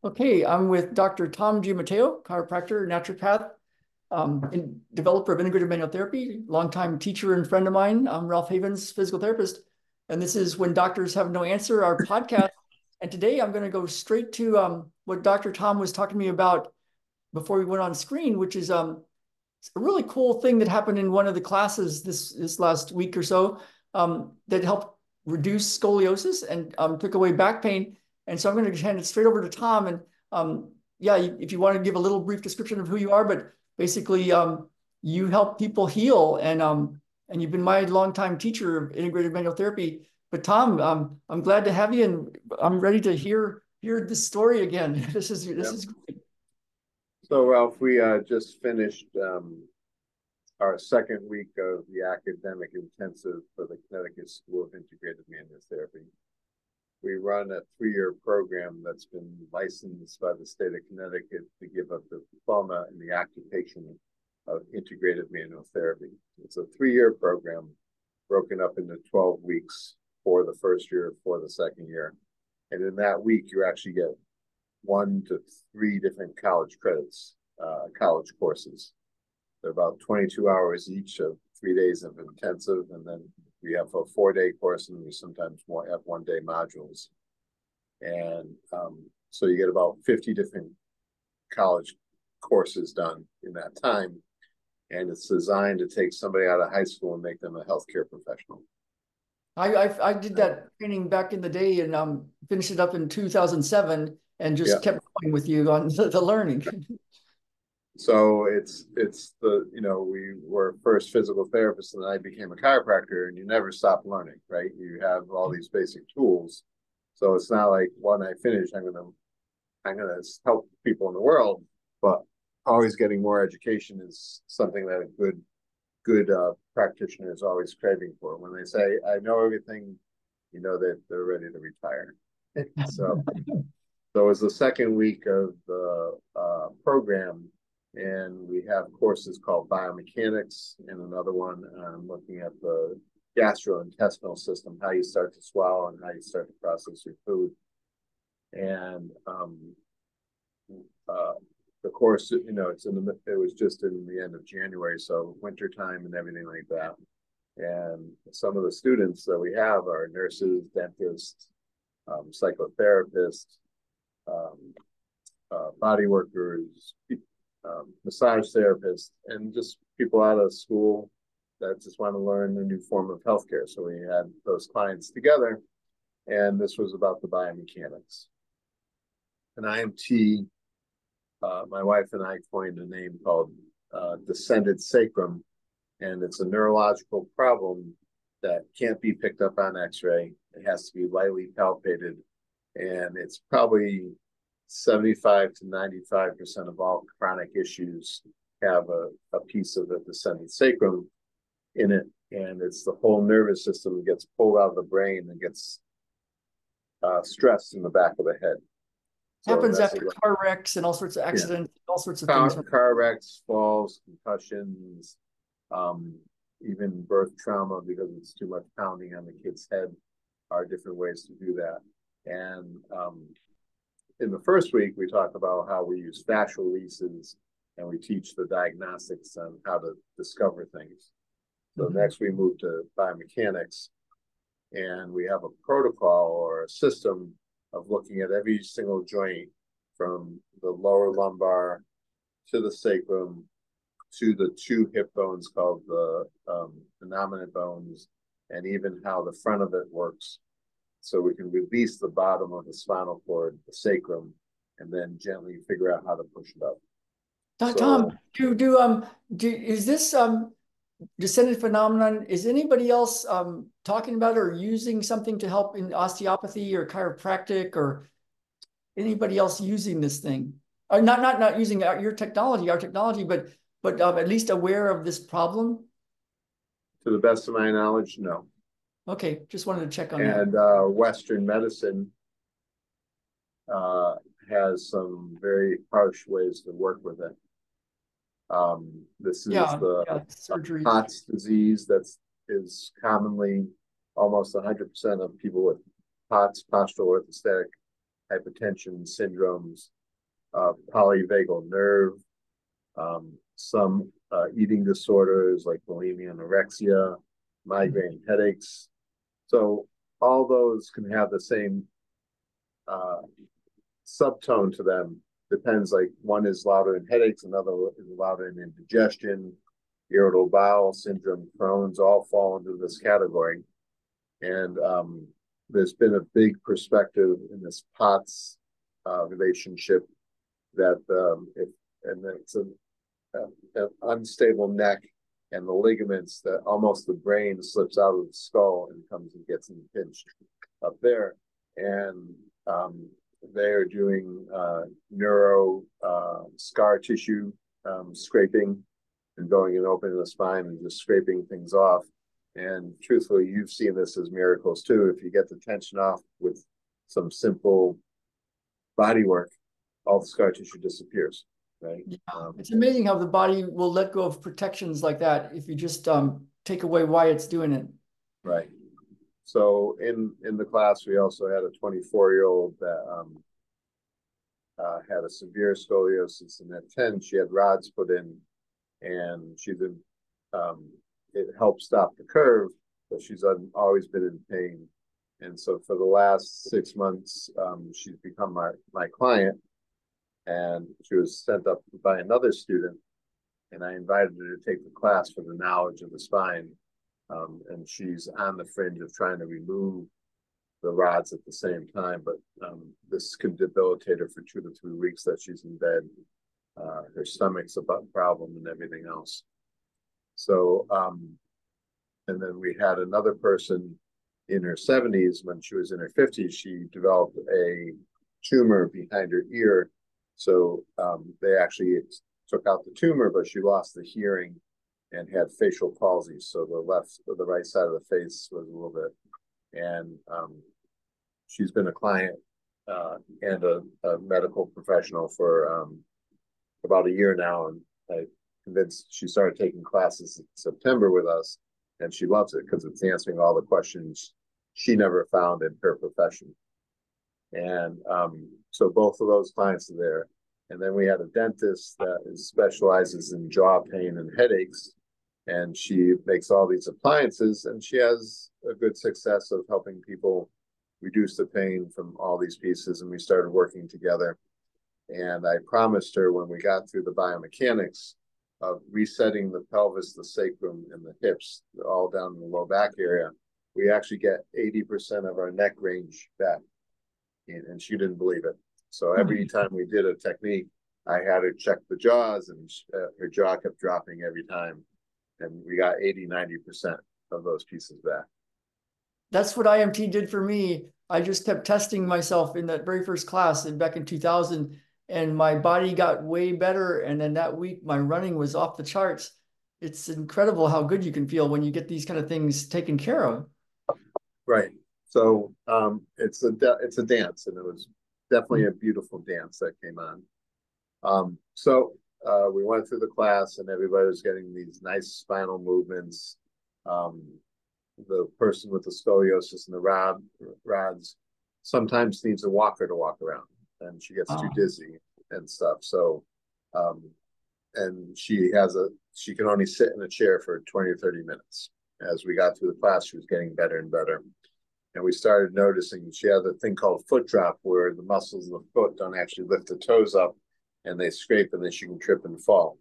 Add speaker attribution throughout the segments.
Speaker 1: Okay, I'm with Dr. Tom G. Mateo, chiropractor, naturopath, and developer of integrative manual therapy, longtime teacher and friend of mine. I'm Ralph Havens, physical therapist. And this is When Doctors Have No Answer, our podcast. And today I'm going to go straight to what Dr. Tom was talking to me about before we went on screen, which is a really cool thing that happened in one of the classes this last week or so that helped reduce scoliosis and took away back pain. And so I'm going to hand it straight over to Tom. And yeah, if you want to give a little brief description of who you are, but basically you help people heal, and you've been my longtime teacher of integrated manual therapy. But Tom, I'm glad to have you, and I'm ready to hear this story again. This
Speaker 2: Yep.
Speaker 1: is great.
Speaker 2: So, Ralph, we just finished our second week of the academic intensive for the Connecticut School of Integrated Manual Therapy. We run a 3-year program that's been licensed by the state of Connecticut to give up the diploma in the occupation of integrated manual therapy. It's a 3-year program broken up into 12 weeks for the first year, for the second year. And in that week, you actually get 1 to 3 different college credits, college courses. They're about 22 hours each of 3 days of intensive, and then we have a 4-day course, and we sometimes have 1-day modules. And so you get about 50 different college courses done in that time, and it's designed to take somebody out of high school and make them a healthcare professional.
Speaker 1: I did that training back in the day, and finished it up in 2007, and just
Speaker 2: Yeah.
Speaker 1: kept going with you on the learning.
Speaker 2: So it's the, we were first physical therapists, and then I became a chiropractor, and you never stop learning, right? You have all these basic tools. So it's not like when I finish, I'm gonna help people in the world, but always getting more education is something that a good practitioner is always craving for. When they say, I know everything, you know that they're ready to retire. So it was the second week of the program, and we have courses called biomechanics, and another one looking at the gastrointestinal system, how you start to swallow and how you start to process your food. And the course, it was just in the end of January, so winter time and everything like that. And some of the students that we have are nurses, dentists, psychotherapists, body workers, massage therapists, and just people out of school that just want to learn a new form of healthcare. So we had those clients together, and this was about the biomechanics. An IMT, my wife and I coined a name called descended sacrum, and it's a neurological problem that can't be picked up on x-ray. It has to be lightly palpated, and it's probably 75 to 95% of all chronic issues have a piece of the descended sacrum in it, and it's the whole nervous system that gets pulled out of the brain and gets stressed in the back of the head.
Speaker 1: So happens after car wrecks and all sorts of accidents, all sorts of things.
Speaker 2: Car wrecks, falls, concussions, even birth trauma, because it's too much pounding on the kid's head, are different ways to do that. And in the first week, we talk about how we use fascial leases, and we teach the diagnostics on how to discover things. So next we move to biomechanics, and we have a protocol or a system of looking at every single joint from the lower lumbar to the sacrum to the 2 hip bones called the innominate bones, and even how the front of it works. So we can release the bottom of the spinal cord, the sacrum, and then gently figure out how to push it up.
Speaker 1: Tom, is this descended phenomenon? Is anybody else talking about or using something to help in osteopathy or chiropractic, or anybody else using this thing? Or not using our technology, but at least aware of this problem?
Speaker 2: To the best of my knowledge, no.
Speaker 1: Okay, just wanted to check on that.
Speaker 2: And Western medicine has some very harsh ways to work with it. This is the
Speaker 1: surgery.
Speaker 2: POTS disease that is commonly almost 100% of people with POTS, postural orthostatic hypertension syndromes, polyvagal nerve, some eating disorders like bulimia, anorexia, migraine headaches. So all those can have the same subtone to them. Depends, like one is louder in headaches, another is louder in indigestion, irritable bowel syndrome, Crohn's, all fall into this category. And there's been a big perspective in this POTS relationship that it's an unstable neck and the ligaments that almost the brain slips out of the skull and comes and gets impinged up there. And they're doing neuro scar tissue scraping and going and opening the spine and just scraping things off. And truthfully, you've seen this as miracles too. If you get the tension off with some simple body work, all the scar tissue disappears, right?
Speaker 1: Yeah. It's amazing how the body will let go of protections like that if you just take away why it's doing it.
Speaker 2: Right. So in the class, we also had a 24-year-old that had a severe scoliosis, and at 10, she had rods put in, and she did. It helped stop the curve, but she's always been in pain. And so for the last 6 months, she's become my client, and she was sent up by another student, and I invited her to take the class for the knowledge of the spine. And she's on the fringe of trying to remove the rods at the same time, but this could debilitate her for 2 to 3 weeks that she's in bed. Her stomach's a problem and everything else. So, and then we had another person in her 70s. When she was in her 50s, she developed a tumor behind her ear. So they actually took out the tumor, but she lost the hearing and had facial palsy. So the right side of the face was a little bit, and she's been a client and a medical professional for about a year now. And I convinced she started taking classes in September with us, and she loves it because it's answering all the questions she never found in her profession. And so both of those clients are there. And then we had a dentist that specializes in jaw pain and headaches, and she makes all these appliances, and she has a good success of helping people reduce the pain from all these pieces. And we started working together. And I promised her, when we got through the biomechanics of resetting the pelvis, the sacrum, and the hips, all down in the low back area, we actually get 80% of our neck range back. And she didn't believe it. So every time we did a technique, I had her check the jaws, and her jaw kept dropping every time. And we got 80–90% of those pieces back.
Speaker 1: That's what IMT did for me. I just kept testing myself in that very first class back in 2000, and my body got way better. And then that week, my running was off the charts. It's incredible how good you can feel when you get these kind of things taken care of.
Speaker 2: Right. So it's a dance, and it was definitely a beautiful dance that came on. So we went through the class, and everybody was getting these nice spinal movements. The person with the scoliosis and the rods sometimes needs a walker to walk around, and she gets too dizzy and stuff. So, and she can only sit in a chair for 20 or 30 minutes. As we got through the class, she was getting better and better. And we started noticing she had a thing called foot drop, where the muscles of the foot don't actually lift the toes up, and they scrape, and then she can trip and fall.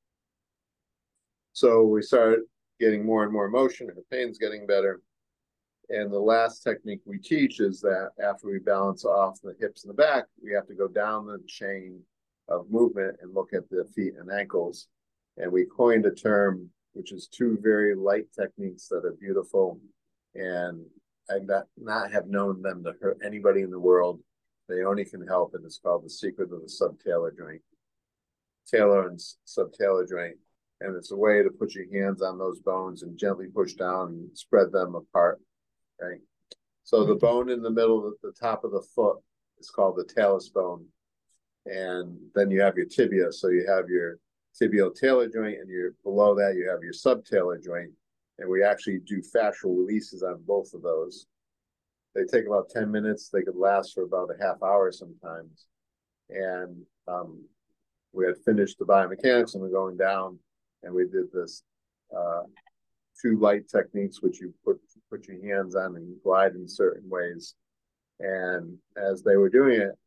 Speaker 2: So we started getting more and more motion, and her pain's getting better. And the last technique we teach is that after we balance off the hips and the back, we have to go down the chain of movement and look at the feet and ankles. And we coined a term, which is 2 very light techniques that are beautiful, and I not have known them to hurt anybody in the world. They only can help, and it's called the secret of the subtalar joint. Talar and subtalar joint. And it's a way to put your hands on those bones and gently push down and spread them apart, right? So the bone in the middle, at the top of the foot, is called the talus bone. And then you have your tibia. So you have your tibial talar joint, and below that you have your subtalar joint. And we actually do fascial releases on both of those. they take about 10 minutes. They could last for about a half hour sometimes. And we had finished the biomechanics and we're going down, and we did this two light techniques, which you put your hands on and you glide in certain ways. And as they were doing it,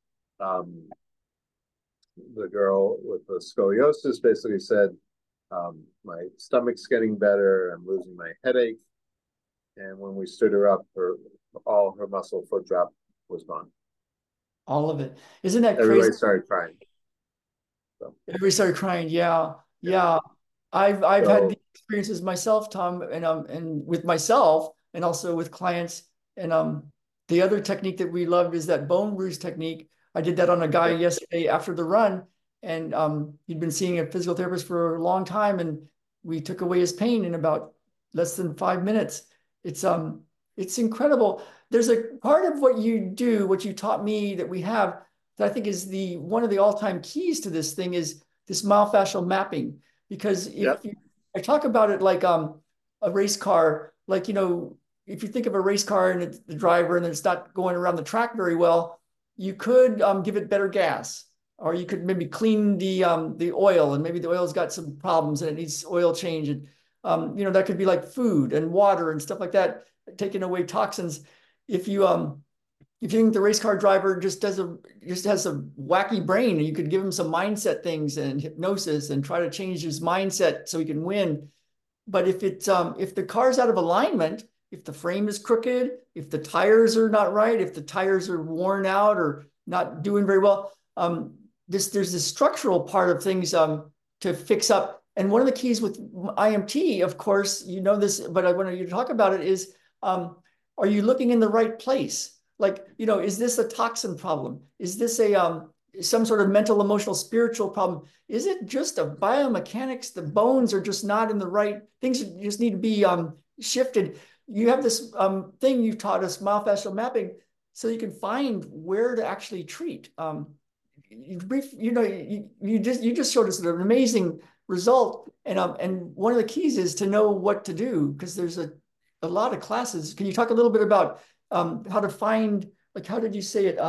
Speaker 2: the girl with the scoliosis basically said, my stomach's getting better, I'm losing my headache. And when we stood her up, all her muscle foot drop was gone.
Speaker 1: All of it. Isn't that crazy?
Speaker 2: Everybody started crying.
Speaker 1: So. Everybody started crying. Yeah. Yeah. I've had these experiences myself, Tom, and with myself and also with clients. And the other technique that we loved is that bone bruise technique. I did that on a guy yesterday after the run, and he'd been seeing a physical therapist for a long time, and we took away his pain in about less than 5 minutes. It's incredible. There's a part of what you do, what you taught me that we have, that I think is one of the all-time keys to this thing is this myofascial mapping. Because I talk about it like a race car, like, you know, if you think of a race car and it's the driver and it's not going around the track very well, you could give it better gas, or you could maybe clean the oil, and maybe the oil's got some problems and it needs oil change. And you know, that could be like food and water and stuff like that, taking away toxins. If you think the race car driver just has a wacky brain, and you could give him some mindset things and hypnosis and try to change his mindset so he can win. But if the car's out of alignment, if the frame is crooked, if the tires are not right, if the tires are worn out or not doing very well, there's this structural part of things to fix up. And one of the keys with IMT, of course, you know this, but I want you to talk about it, is are you looking in the right place? Like, you know, is this a toxin problem? Is this some sort of mental, emotional, spiritual problem? Is it just a biomechanics? The bones are just not in the right, things just need to be shifted. You have this thing you've taught us, myofascial mapping, so you can find where to actually treat. You just showed us an amazing result, and one of the keys is to know what to do, because there's a lot of classes. Can you talk a little bit about how to find, like, how did you say it?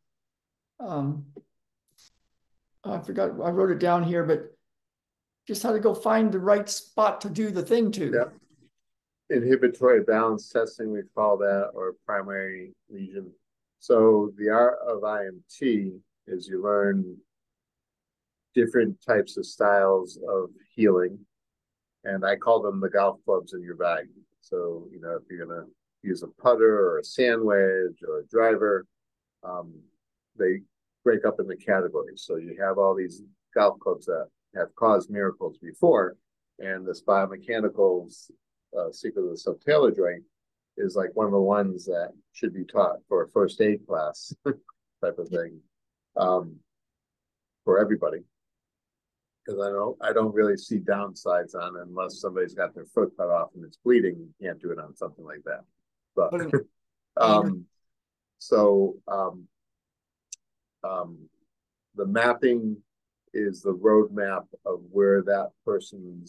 Speaker 1: I forgot, I wrote it down here, but just how to go find the right spot to do the thing to.
Speaker 2: Yeah. Inhibitory balance testing, we call that, or primary lesion. So the art of IMT is you learn different types of styles of healing, and I call them the golf clubs in your bag. So, you know, if you're going to use a putter or a sand wedge or a driver, they break up into categories. So you have all these golf clubs that have caused miracles before, and this biomechanical secret of the subtalar joint is like one of the ones that should be taught for a first aid class type of thing for everybody. Because I don't really see downsides on it unless somebody's got their foot cut off and it's bleeding. You can't do it on something like that. But the mapping is the roadmap of where that person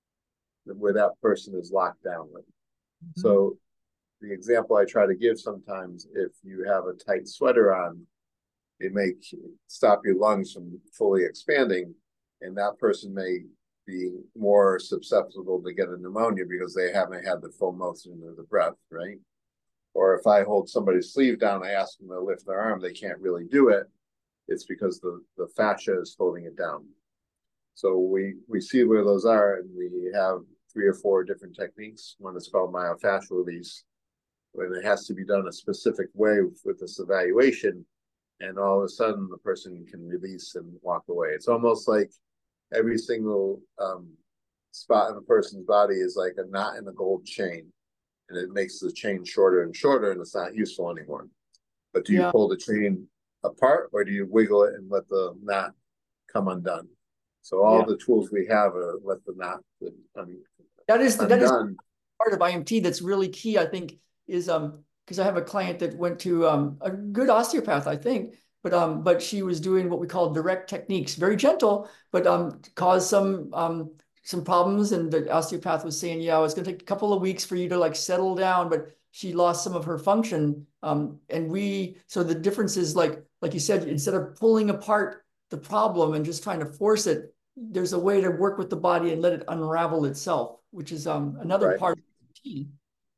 Speaker 2: is locked down with. Mm-hmm. So the example I try to give sometimes, if you have a tight sweater on, it may stop your lungs from fully expanding, and that person may be more susceptible to get a pneumonia because they haven't had the full motion of the breath, right? Or if I hold somebody's sleeve down, I ask them to lift their arm, they can't really do it. It's because the fascia is holding it down. So we see where those are, and we have 3 or 4 different techniques. One is called myofascial release, when it has to be done a specific way with this evaluation, and all of a sudden the person can release and walk away. It's almost like every single spot in a person's body is like a knot in a gold chain, and it makes the chain shorter and shorter, and it's not useful anymore. But do you pull the chain apart, or do you wiggle it and let the knot come undone? So all the tools we have are let the knot
Speaker 1: that is part of IMT that's really key, I think, is because I have a client that went to a good osteopath, I think, but she was doing what we call direct techniques, very gentle, but caused some problems. And the osteopath was saying, yeah, it's going to take a couple of weeks for you to like settle down. But she lost some of her function. So the difference is like you said, instead of pulling apart the problem and just trying to force it, there's a way to work with the body and let it unravel itself, which is another
Speaker 2: Right.
Speaker 1: part of the key.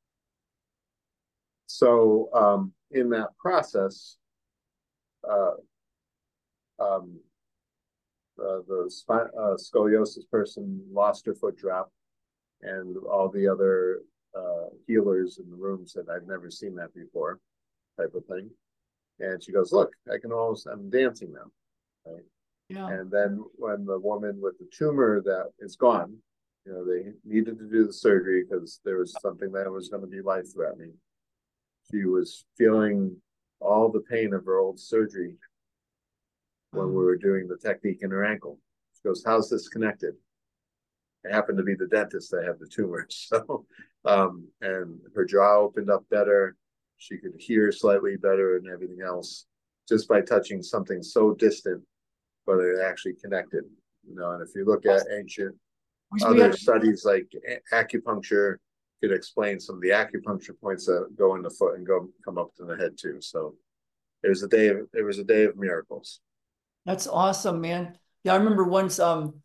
Speaker 2: So in that process, uh, um, the scoliosis person lost her foot drop, and all the other healers in the room said, "I've never seen that before," type of thing. And she goes, "Look, I'm dancing now." Right?
Speaker 1: Yeah.
Speaker 2: And then when the woman with the tumor that is gone, they needed to do the surgery because there was something that was going to be life threatening. She was feeling all the pain of her old surgery when we were doing the technique in her ankle. She goes, "How's this connected?" It happened to be the dentist that had the tumor. So, and her jaw opened up better. She could hear slightly better and everything else just by touching something so distant, but it actually connected. And if you look at ancient other studies like acupuncture, could explain some of the acupuncture points that go in the foot and come up to the head too. So it was a day of miracles.
Speaker 1: That's awesome, man. Yeah, I remember once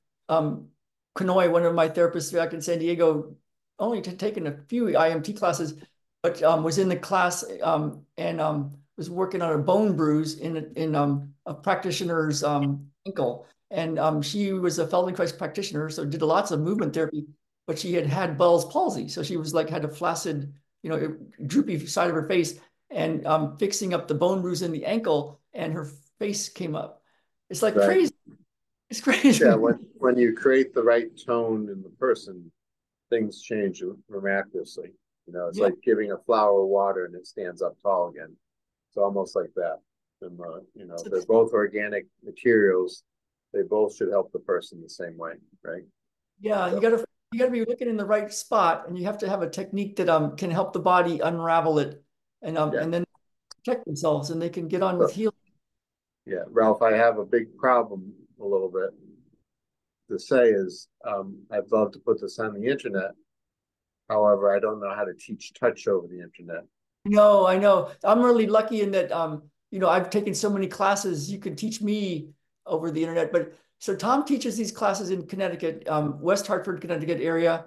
Speaker 1: Kanoy, one of my therapists back in San Diego, only taken a few IMT classes, but was in the class and was working on a bone bruise in a practitioner's ankle. And she was a Feldenkrais practitioner, so did lots of movement therapy, but she had Bell's palsy. So she was like, had a flaccid, droopy side of her face, and fixing up the bone bruise in the ankle, and her face came up. It's like
Speaker 2: Right.
Speaker 1: crazy. It's crazy.
Speaker 2: Yeah, when you create the right tone in the person, things change miraculously. It's
Speaker 1: Yeah.
Speaker 2: like giving a flower water and it stands up tall again. It's almost like that. And they're both organic materials. They both should help the person the same way, right?
Speaker 1: Yeah,
Speaker 2: So,
Speaker 1: you gotta be looking in the right spot, and you have to have a technique that can help the body unravel it,
Speaker 2: yeah.
Speaker 1: and then protect themselves, and they can get on with
Speaker 2: So,
Speaker 1: healing.
Speaker 2: yeah, Ralph, I have a big problem a little bit to say is I'd love to put this on the internet. However, I don't know how to teach touch over the internet.
Speaker 1: No, I know. I'm really lucky in that I've taken so many classes. You can teach me over the internet, but so Tom teaches these classes in Connecticut, West Hartford, Connecticut area.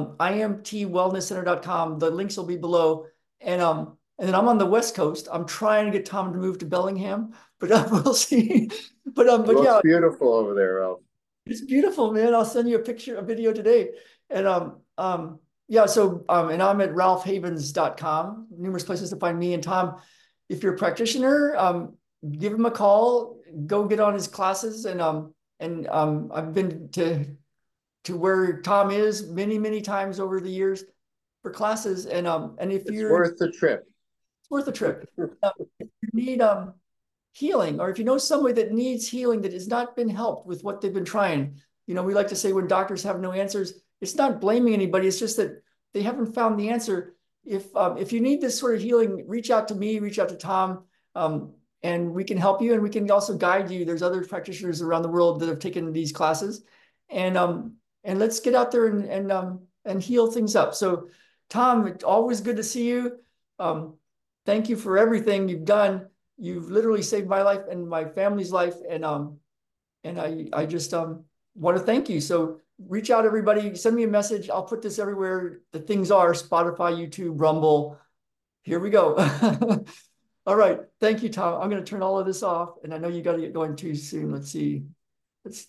Speaker 1: IMTwellnesscenter.com. The links will be below. And then I'm on the West Coast. I'm trying to get Tom to move to Bellingham, but we'll see.
Speaker 2: It
Speaker 1: But
Speaker 2: looks
Speaker 1: yeah,
Speaker 2: beautiful over there, Ralph.
Speaker 1: it's beautiful, man. I'll send you a video today. And yeah, so and I'm at ralphhavens.com. Numerous places to find me and Tom. If you're a practitioner, give him a call, go get on his classes. And I've been to where Tom is many, many times over the years for classes. And if
Speaker 2: It's
Speaker 1: you're
Speaker 2: worth the trip.
Speaker 1: it's worth a trip. If you need healing, or if you know somebody that needs healing that has not been helped with what they've been trying. We like to say when doctors have no answers, it's not blaming anybody. It's just that they haven't found the answer. If you need this sort of healing, reach out to me, reach out to Tom, and we can help you, and we can also guide you. There's other practitioners around the world that have taken these classes, and let's get out there and heal things up. So, Tom, it's always good to see you. Thank you for everything you've done. You've literally saved my life and my family's life, and I just want to thank you. So reach out, everybody. Send me a message. I'll put this everywhere the things are: Spotify, YouTube, Rumble. Here we go. All right. Thank you, Tom. I'm going to turn all of this off, and I know you got to get going too soon. Let's see.